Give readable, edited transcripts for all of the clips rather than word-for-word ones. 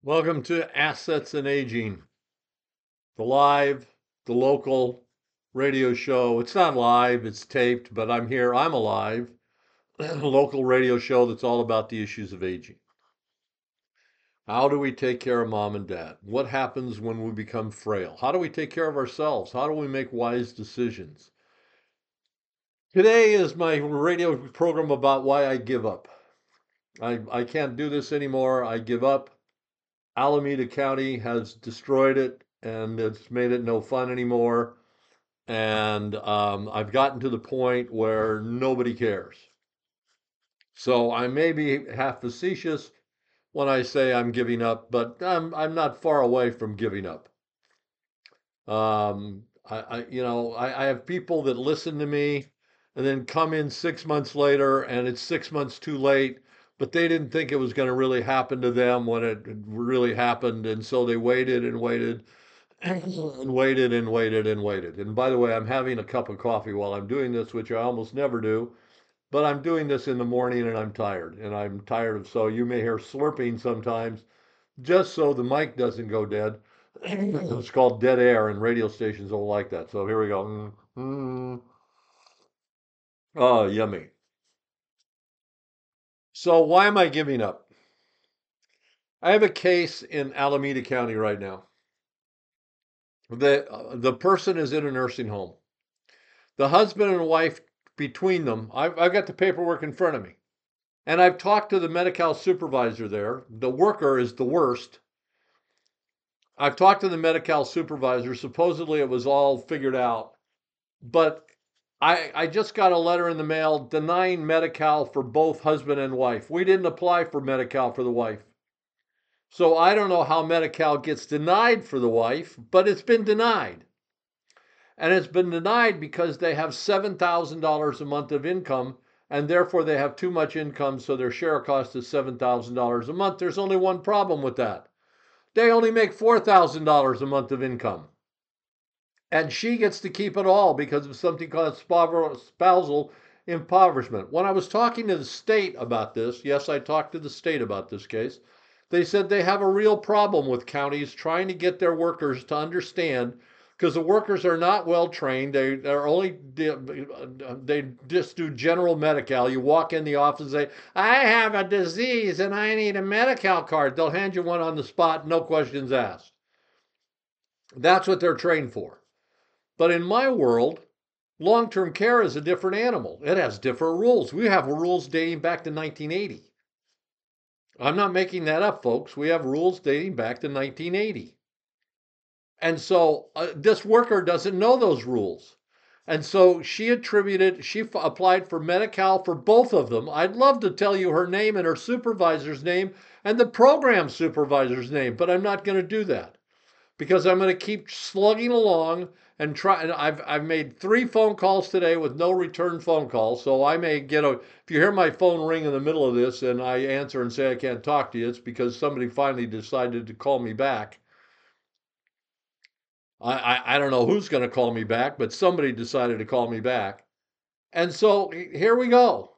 Welcome to Assets and Aging, the the local radio show. It's not live, it's taped, but I'm here. I'm alive. A local radio show that's all about the issues of aging. How do we take care of mom and dad? What happens when we become frail? How do we take care of ourselves? How do we make wise decisions? Today is my radio program about why I give up. I can't do this anymore. I give up. Alameda County has destroyed it and it's made it no fun anymore. And I've gotten to the point where nobody cares. So I may be half facetious when I say I'm giving up, but I'm not far away from giving up. I have people that listen to me and then come in 6 months later and it's 6 months too late, but they didn't think it was going to really happen to them when it really happened. And so they waited and waited and waited and waited and waited. And by the way, I'm having a cup of coffee while I'm doing this, which I almost never do, but I'm doing this in the morning and I'm tired. And I'm tired of, so you may hear slurping sometimes, just so the mic doesn't go dead. It's called dead air, and radio stations don't like that. So here we go. Oh, yummy. So why am I giving up? I have a case in Alameda County right now. The person is in a nursing home. The husband and wife, between them, I've got the paperwork in front of me. And I've talked to the Medi-Cal supervisor there. The worker is the worst. I've talked to the Medi-Cal supervisor. Supposedly it was all figured out. But I just got a letter in the mail denying Medi-Cal for both husband and wife. We didn't apply for Medi-Cal for the wife. So I don't know how Medi-Cal gets denied for the wife, but it's been denied. And it's been denied because they have $7,000 a month of income, and therefore they have too much income, so their share cost is $7,000 a month. There's only one problem with that. They only make $4,000 a month of income. And she gets to keep it all because of something called spousal impoverishment. When I was talking to the state about this, yes, I talked to the state about this case, they said they have a real problem with counties trying to get their workers to understand, because the workers are not well trained. They just do general Medi-Cal. You walk in the office and say, I have a disease and I need a Medi-Cal card. They'll hand you one on the spot, no questions asked. That's what they're trained for. But in my world, long-term care is a different animal. It has different rules. We have rules dating back to 1980. I'm not making that up, folks. We have rules dating back to 1980. And so this worker doesn't know those rules. And so she applied for Medi-Cal for both of them. I'd love to tell you her name and her supervisor's name and the program supervisor's name, but I'm not going to do that because I'm going to keep slugging along and try. And I've made 3 phone calls today with no return phone calls. So I may get if you hear my phone ring in the middle of this and I answer and say I can't talk to you, it's because somebody finally decided to call me back. I don't know who's going to call me back, but somebody decided to call me back. And so here we go.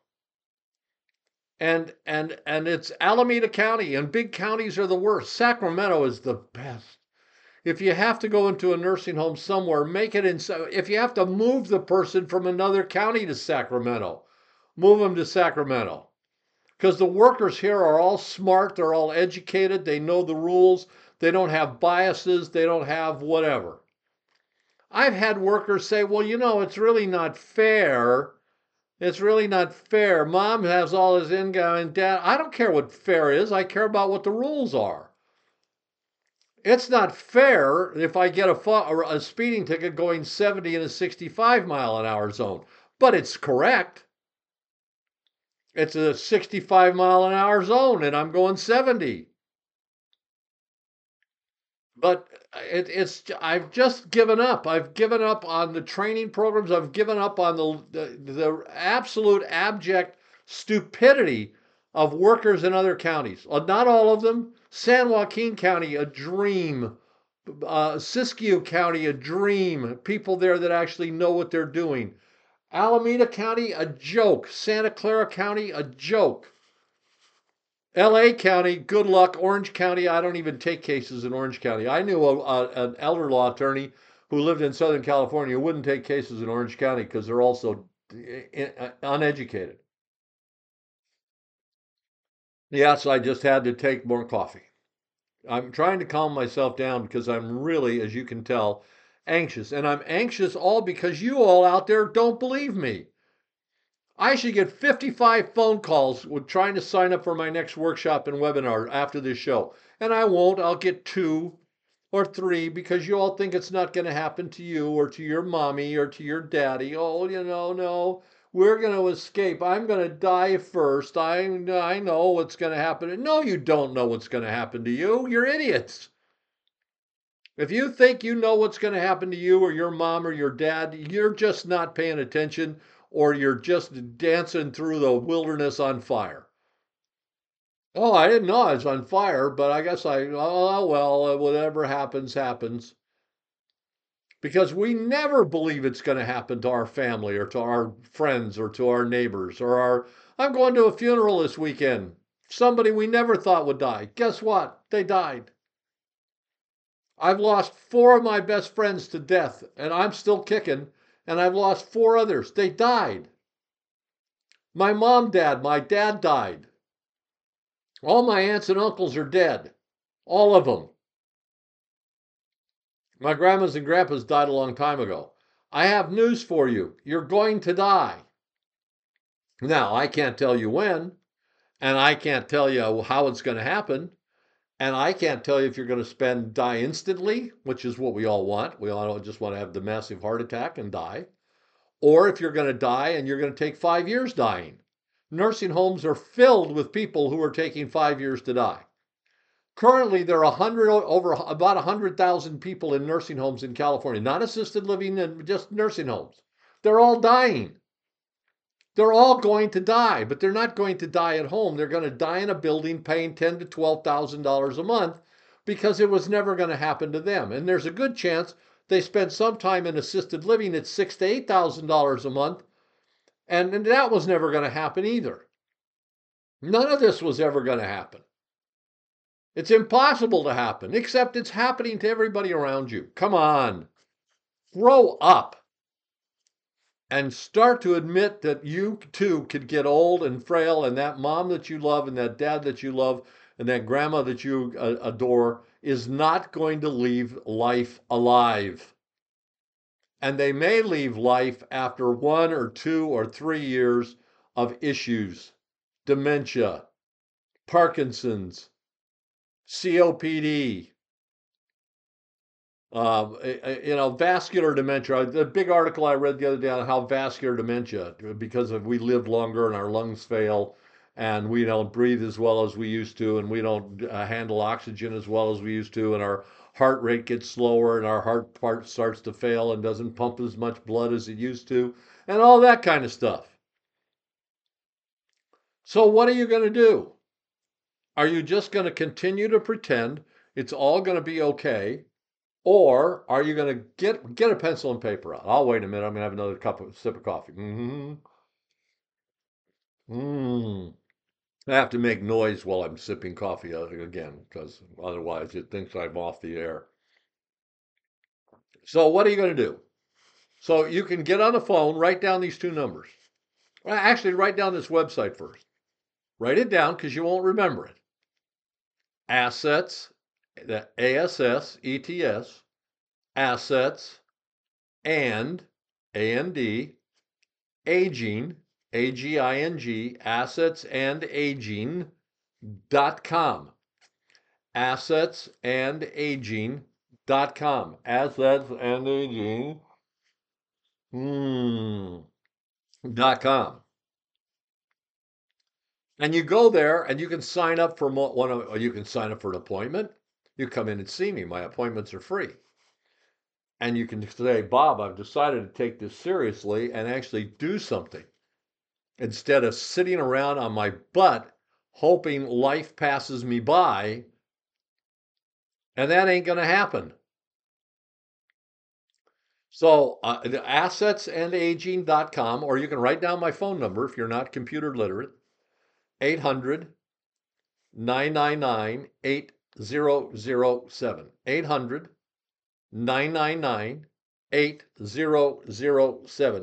And it's Alameda County, and big counties are the worst. Sacramento is the best. If you have to go into a nursing home somewhere, make it in. If you have to move the person from another county to Sacramento, move them to Sacramento. Because the workers here are all smart, they're all educated, they know the rules, they don't have biases, they don't have whatever. I've had workers say, well, it's really not fair. It's really not fair. Mom has all his income and dad. I don't care what fair is. I care about what the rules are. It's not fair if I get a speeding ticket going 70 in a 65-mile-an-hour zone, but it's correct. It's a 65-mile-an-hour zone, and I'm going 70. But I've just given up. I've given up on the training programs. I've given up on the absolute abject stupidity of workers in other counties. Not all of them. San Joaquin County, a dream. Siskiyou County, a dream. People there that actually know what they're doing. Alameda County, a joke. Santa Clara County, a joke. LA County, good luck. Orange County, I don't even take cases in Orange County. I knew an elder law attorney who lived in Southern California who wouldn't take cases in Orange County because they're also uneducated. Yes, I just had to take more coffee. I'm trying to calm myself down because I'm really, as you can tell, anxious. And I'm anxious all because you all out there don't believe me. I should get 55 phone calls with trying to sign up for my next workshop and webinar after this show. And I won't. I'll get 2 or 3 because you all think it's not going to happen to you or to your mommy or to your daddy. Oh, no. We're going to escape. I'm going to die first. I know what's going to happen. No, you don't know what's going to happen to you. You're idiots. If you think you know what's going to happen to you or your mom or your dad, you're just not paying attention or you're just dancing through the wilderness on fire. Oh, I didn't know I was on fire, but I guess oh, well, whatever happens, happens. Because we never believe it's going to happen to our family or to our friends or to our neighbors or I'm going to a funeral this weekend. Somebody we never thought would die. Guess what? They died. I've lost 4 of my best friends to death, and I'm still kicking, and I've lost 4 others. They died. My dad died. All my aunts and uncles are dead. All of them. My grandmas and grandpas died a long time ago. I have news for you. You're going to die. Now, I can't tell you when, and I can't tell you how it's going to happen, and I can't tell you if you're going to die instantly, which is what we all want. We all just want to have the massive heart attack and die. Or if you're going to die and you're going to take 5 years dying. Nursing homes are filled with people who are taking 5 years to die. Currently, there are about 100,000 people in nursing homes in California, not assisted living and just nursing homes. They're all dying. They're all going to die, but they're not going to die at home. They're going to die in a building paying $10,000 to $12,000 a month because it was never going to happen to them. And there's a good chance they spent some time in assisted living at $6,000 to $8,000 a month, and that was never going to happen either. None of this was ever going to happen. It's impossible to happen, except it's happening to everybody around you. Come on, grow up and start to admit that you too could get old and frail, and that mom that you love and that dad that you love and that grandma that you adore is not going to leave life alive. And they may leave life after 1 or 2 or 3 years of issues, dementia, Parkinson's, COPD, vascular dementia. The big article I read the other day on how vascular dementia, because we live longer and our lungs fail, and we don't breathe as well as we used to, and we don't handle oxygen as well as we used to, and our heart rate gets slower, and our heart part starts to fail and doesn't pump as much blood as it used to, and all that kind of stuff. So, what are you going to do? Are you just going to continue to pretend it's all going to be okay? Or are you going to get a pencil and paper out? I'll wait a minute. I'm going to have another sip of coffee. I have to make noise while I'm sipping coffee again, because otherwise it thinks I'm off the air. So what are you going to do? So you can get on the phone, write down these 2 numbers. Actually, write down this website first. Write it down because you won't remember it. Assets, the ASSETS, assets, and AND, aging, AGING, assetsandaging.com. Assetsandaging.com. Assetsandaging.com. And you go there and you can sign up for you can sign up for an appointment. You come in and see me. My appointments are free. And you can say, Bob, I've decided to take this seriously and actually do something instead of sitting around on my butt hoping life passes me by. And that ain't going to happen. So, the assetsandaging.com, or you can write down my phone number if you're not computer literate, 800 800-999-8007. 800-999-8007.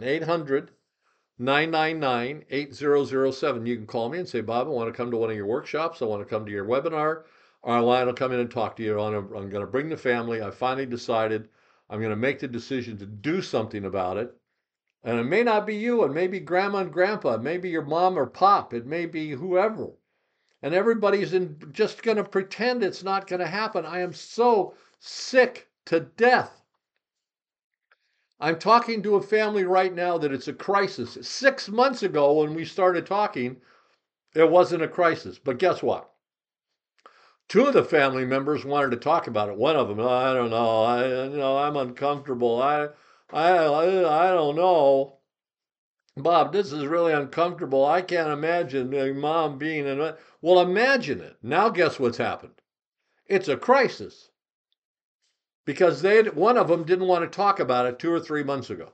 800-999-8007. You can call me and say, Bob, I want to come to one of your workshops. I want to come to your webinar, or I want to come in and talk to you. I'm going to bring the family. I finally decided I'm going to make the decision to do something about it. And it may not be you, it may be grandma and grandpa, it may be your mom or pop, it may be whoever. And everybody's just going to pretend it's not going to happen. I am so sick to death. I'm talking to a family right now that it's a crisis. 6 months ago when we started talking, it wasn't a crisis. But guess what? Two of the family members wanted to talk about it. One of them, I don't know, I'm uncomfortable. I don't know. Bob, this is really uncomfortable. I can't imagine mom being in. Well, imagine it. Now, guess what's happened? It's a crisis because one of them didn't want to talk about it 2 or 3 months ago.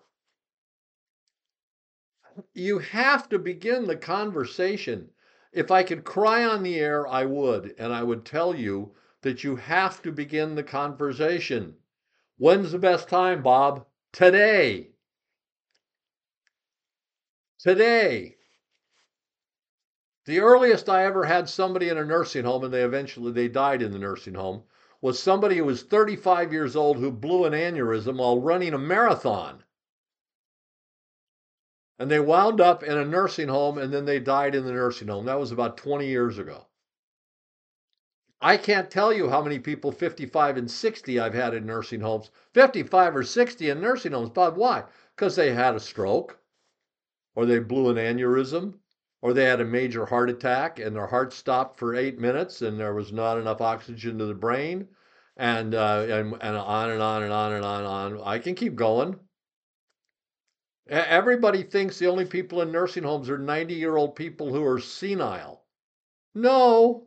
You have to begin the conversation. If I could cry on the air, I would, and I would tell you that you have to begin the conversation. When's the best time, Bob? Today. Today. The earliest I ever had somebody in a nursing home, and they died in the nursing home, was somebody who was 35 years old who blew an aneurysm while running a marathon. And they wound up in a nursing home, and then they died in the nursing home. That was about 20 years ago. I can't tell you how many people 55 and 60 I've had in nursing homes. 55 or 60 in nursing homes. But why? Because they had a stroke, or they blew an aneurysm, or they had a major heart attack and their heart stopped for 8 minutes and there was not enough oxygen to the brain, and on and on and on and on and on. I can keep going. Everybody thinks the only people in nursing homes are 90-year-old people who are senile. No,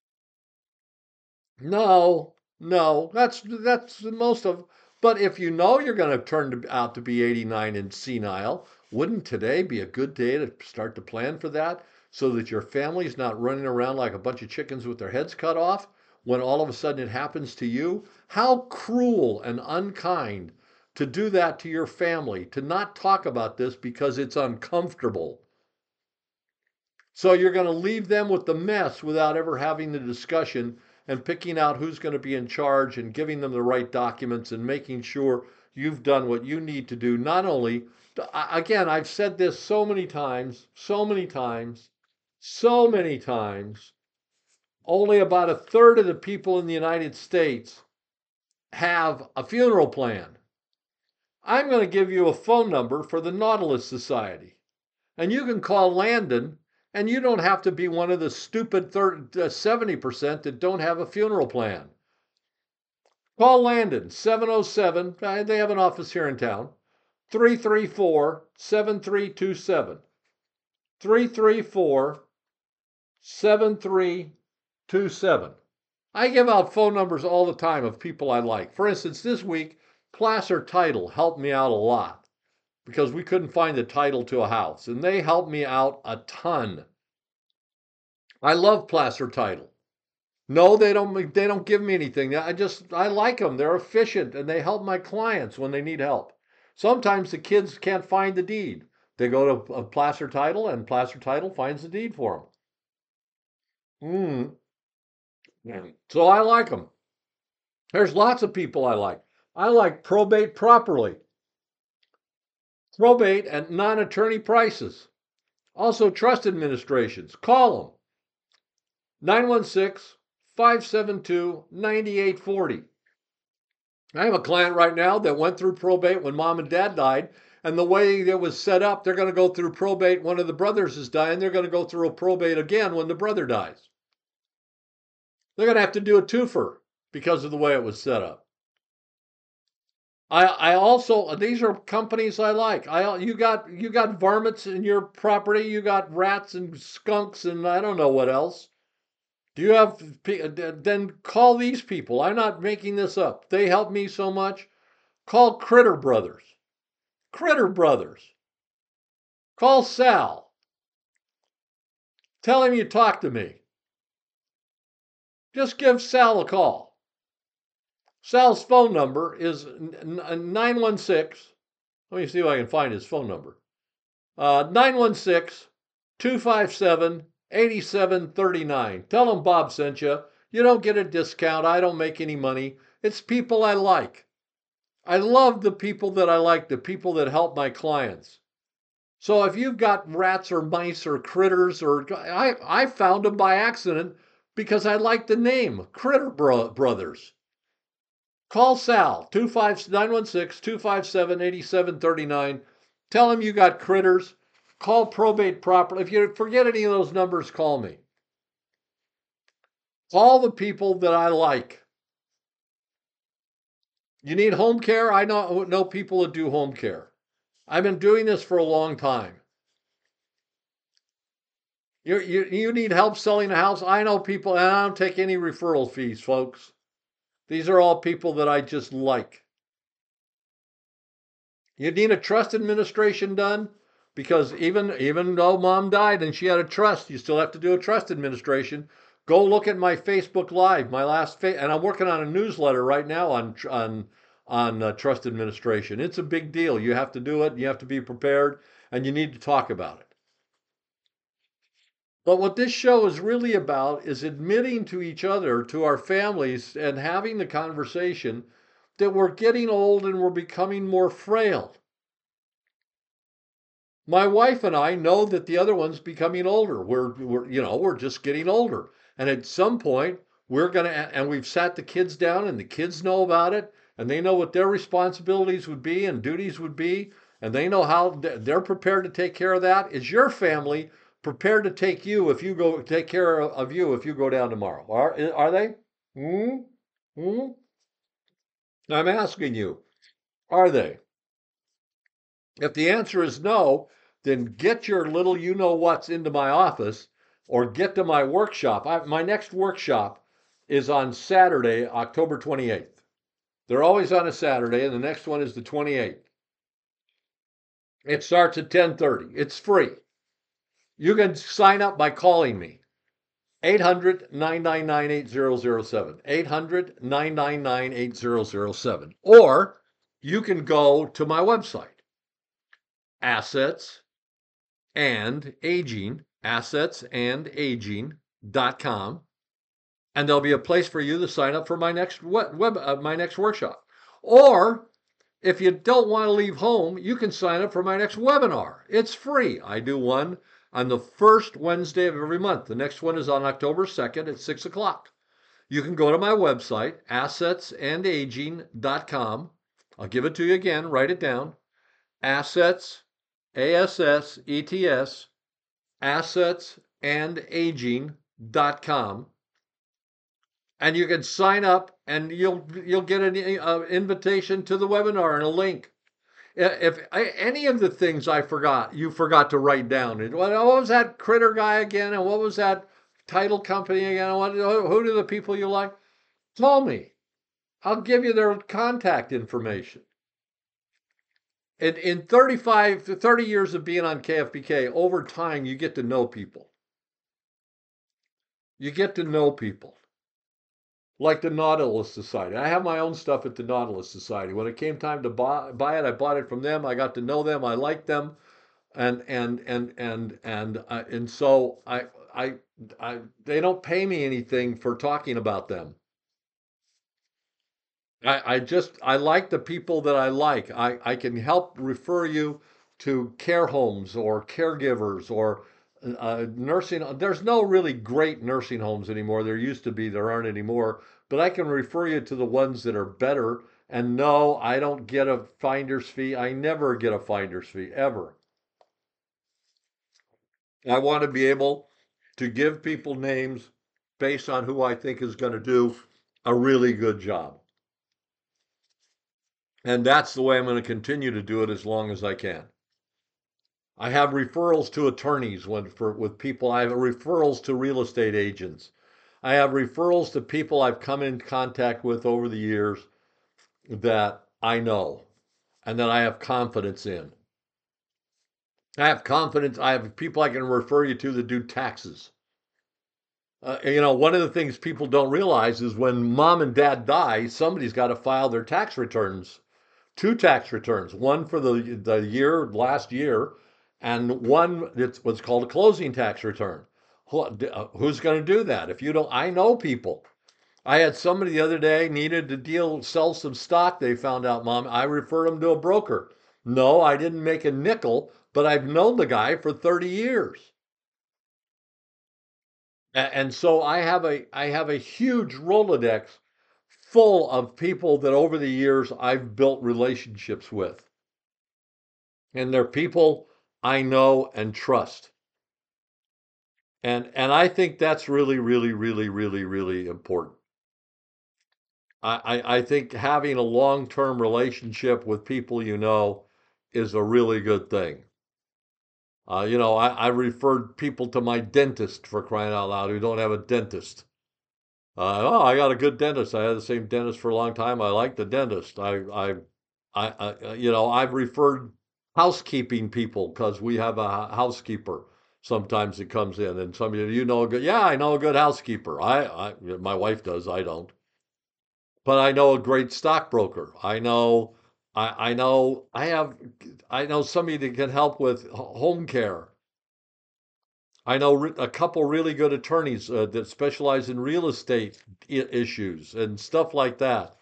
no, no. That's most of. But if you know you're going to turn out to be 89 and senile, wouldn't today be a good day to start to plan for that, so that your family's not running around like a bunch of chickens with their heads cut off when all of a sudden it happens to you? How cruel and unkind to do that to your family, to not talk about this because it's uncomfortable. So you're going to leave them with the mess without ever having the discussion and picking out who's going to be in charge and giving them the right documents and making sure you've done what you need to do. Not only, again, I've said this so many times, so many times, so many times, only about a third of the people in the United States have a funeral plan. I'm going to give you a phone number for the Nautilus Society. And you can call Landon, and you don't have to be one of the stupid 70% that don't have a funeral plan. Call Landon, 707, they have an office here in town, 334-7327. 334-7327. I give out phone numbers all the time of people I like. For instance, this week, Placer Title helped me out a lot because we couldn't find the title to a house, and they helped me out a ton. I love Placer Title. No, they don't give me anything. I like them. They're efficient and they help my clients when they need help. Sometimes the kids can't find the deed. They go to Placer Title and Placer Title finds the deed for them. So I like them. There's lots of people I like. I like Probate Properly. Probate at non-attorney prices. Also trust administrations. Call them. 916-572-9840. I have a client right now that went through probate when mom and dad died, and the way it was set up, they're going to go through probate. One of the brothers is dying. They're going to go through a probate again when the brother dies. They're going to have to do a twofer because of the way it was set up. I also, these are companies I like. You got varmints in your property. You got rats and skunks and I don't know what else. Do you have, then call these people. I'm not making this up. They help me so much. Call Critter Brothers. Critter Brothers. Call Sal. Tell him you talked to me. Just give Sal a call. Sal's phone number is 916. Let me see if I can find his phone number. 916 257 8739. Tell him Bob sent you. You don't get a discount. I don't make any money. It's people I like. I love the people that I like, the people that help my clients. So if you've got rats or mice or critters, or I found them by accident because I like the name Critter Brothers. Call Sal, 916 257 8739. Tell him you got critters. Call Probate Property. If you forget any of those numbers, call me. All the people that I like. You need home care? I know people that do home care. I've been doing this for a long time. You need help selling a house? I know people, and I don't take any referral fees, folks. These are all people that I just like. You need a trust administration done? Because even though mom died and she had a trust, you still have to do a trust administration. Go look at my Facebook Live, and I'm working on a newsletter right now on trust administration. It's a big deal. You have to do it. You have to be prepared, and you need to talk about it. But what this show is really about is admitting to each other, to our families, and having the conversation that we're getting old and we're becoming more frail. My wife and I know that the other one's becoming older. We're just getting older. And at some point, and we've sat the kids down and the kids know about it and they know what their responsibilities would be and duties would be. And they know how they're prepared to take care of that. Is your family prepared to take care of you if you go down tomorrow? Are they? Hmm? Hmm? I'm asking you, are they? If the answer is no, then get your little you know what's into my office or get to my workshop. My next workshop is on Saturday, October 28th. They're always on a Saturday, and the next one is the 28th. It starts at 10:30. It's free. You can sign up by calling me. 800-999-8007. 800-999-8007. Or you can go to my website, AssetsAndAging.com, and there'll be a place for you to sign up for my next my next workshop. Or if you don't want to leave home, you can sign up for my next webinar. It's free. I do one on the first Wednesday of every month. The next one is on October 2nd at 6 o'clock. You can go to my website, AssetsAndAging.com. I'll give it to you again. Write it down. Assets, ASSETS, AssetsAndAging.com. And you can sign up and you'll get an invitation to the webinar and a link. If any of the things you forgot to write down. What was that critter guy again? And what was that title company again? Who are the people you like? Call me. I'll give you their contact information. In 30 years of being on KFBK, over time, you get to know people. You get to know people. Like the Nautilus Society. I have my own stuff at the Nautilus Society. When it came time to buy it, I bought it from them. I got to know them. I liked them, and so they don't pay me anything for talking about them. I like the people that I like. I can help refer you to care homes or caregivers or nursing. There's no really great nursing homes anymore. There used to be, there aren't anymore. But I can refer you to the ones that are better. And no, I don't get a finder's fee. I never get a finder's fee, ever. I want to be able to give people names based on who I think is going to do a really good job. And that's the way I'm going to continue to do it as long as I can. I have referrals to attorneys with people. I have referrals to real estate agents. I have referrals to people I've come in contact with over the years that I know and that I have confidence in. I have confidence. I have people I can refer you to that do taxes. One of the things people don't realize is when mom and dad die, somebody's got to file their tax returns, two tax returns, one for the year last year, and one that's what's called a closing tax return. Who's going to do that? If you don't, I know people. I had somebody the other day needed to sell some stock. They found out, mom, I referred them to a broker. No, I didn't make a nickel, but I've known the guy for 30 years. And so I have a huge Rolodex full of people that over the years I've built relationships with. And they're people I know and trust. And I think that's really, really, really, really, really important. I think having a long-term relationship with people you know is a really good thing. I referred people to my dentist for crying out loud who don't have a dentist. Oh, I got a good dentist. I had the same dentist for a long time. I like the dentist. I've referred housekeeping people because we have a housekeeper sometimes that comes in, and somebody, a good, yeah, I know a good housekeeper. My wife does. I don't, but I know a great stockbroker. I know somebody that can help with home care. I know a couple really good attorneys that specialize in real estate issues and stuff like that.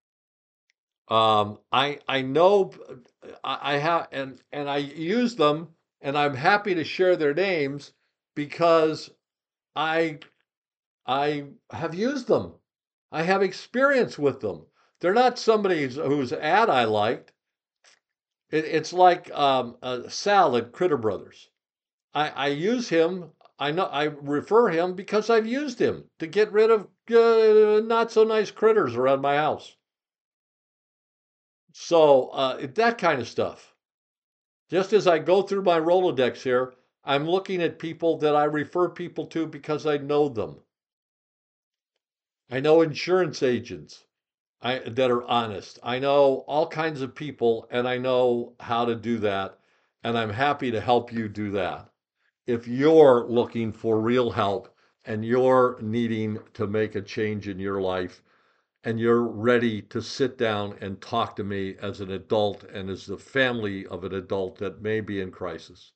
I know I have and I use them, and I'm happy to share their names because I I have used them. I have experience with them. They're not somebody whose ad I liked. It's like Sal at Critter Brothers. I use him. I know I refer him because I've used him to get rid of not so nice critters around my house. So that kind of stuff. Just as I go through my Rolodex here, I'm looking at people that I refer people to because I know them. I know insurance agents that are honest. I know all kinds of people, and I know how to do that. And I'm happy to help you do that. If you're looking for real help and you're needing to make a change in your life and you're ready to sit down and talk to me as an adult and as the family of an adult that may be in crisis.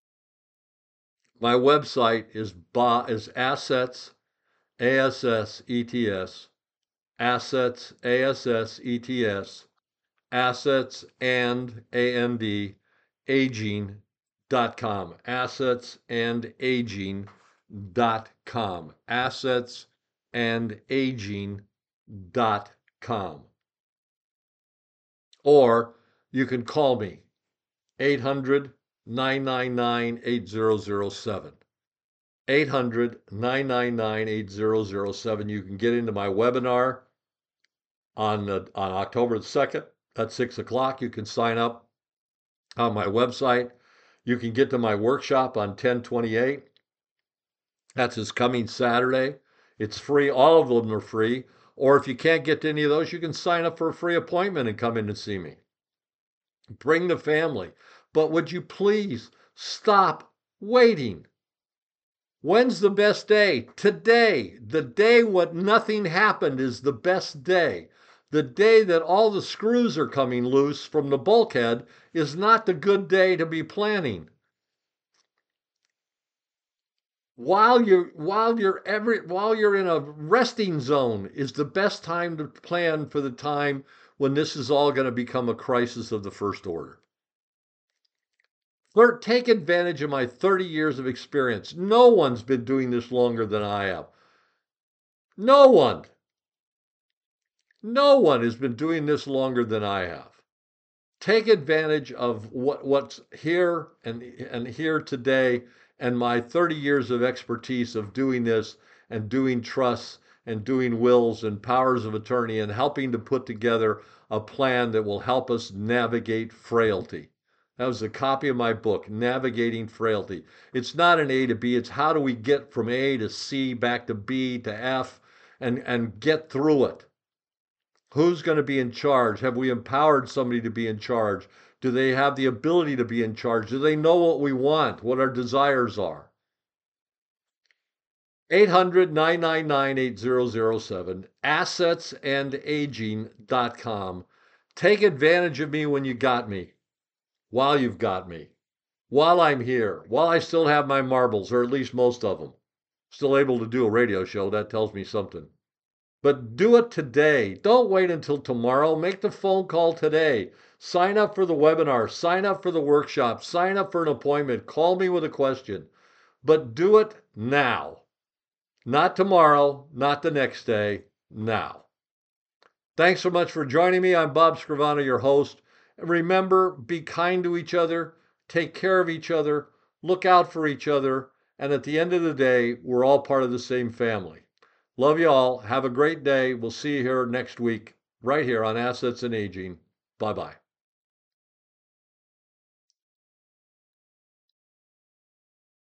My website is assets, ASSETS, assets, ASSETS, assets and AND aging.com, assets and aging.com, assets and aging.com. Or you can call me 800 999 8007. 800-999-8007. You can get into my webinar on October the 2nd at 6 o'clock. You can sign up on my website. You can get to my workshop on 10/28. That's this coming Saturday. It's free. All of them are free. Or if you can't get to any of those, you can sign up for a free appointment and come in and see me. Bring the family. But would you please stop waiting? When's the best day? Today. The day when nothing happened is the best day. The day that all the screws are coming loose from the bulkhead is not the good day to be planning. While you're in a resting zone is the best time to plan for the time when this is all going to become a crisis of the first order. Take advantage of my 30 years of experience. No one's been doing this longer than I have. No one. No one has been doing this longer than I have. Take advantage of what's here and here today and my 30 years of expertise of doing this and doing trusts and doing wills and powers of attorney and helping to put together a plan that will help us navigate frailty. That was a copy of my book, Navigating Frailty. It's not an A to B, it's how do we get from A to C back to B to F and get through it. Who's going to be in charge? Have we empowered somebody to be in charge? Do they have the ability to be in charge? Do they know what we want, what our desires are? 800-999-8007, assetsandaging.com. Take advantage of me when you got me, while you've got me, while I'm here, while I still have my marbles, or at least most of them. Still able to do a radio show, that tells me something. But do it today. Don't wait until tomorrow. Make the phone call today. Sign up for the webinar. Sign up for the workshop. Sign up for an appointment. Call me with a question. But do it now. Not tomorrow, not the next day, now. Thanks so much for joining me. I'm Bob Scrivano, your host. And remember, be kind to each other, take care of each other, look out for each other, and at the end of the day, we're all part of the same family. Love you all. Have a great day. We'll see you here next week, right here on Assets and Aging. Bye-bye.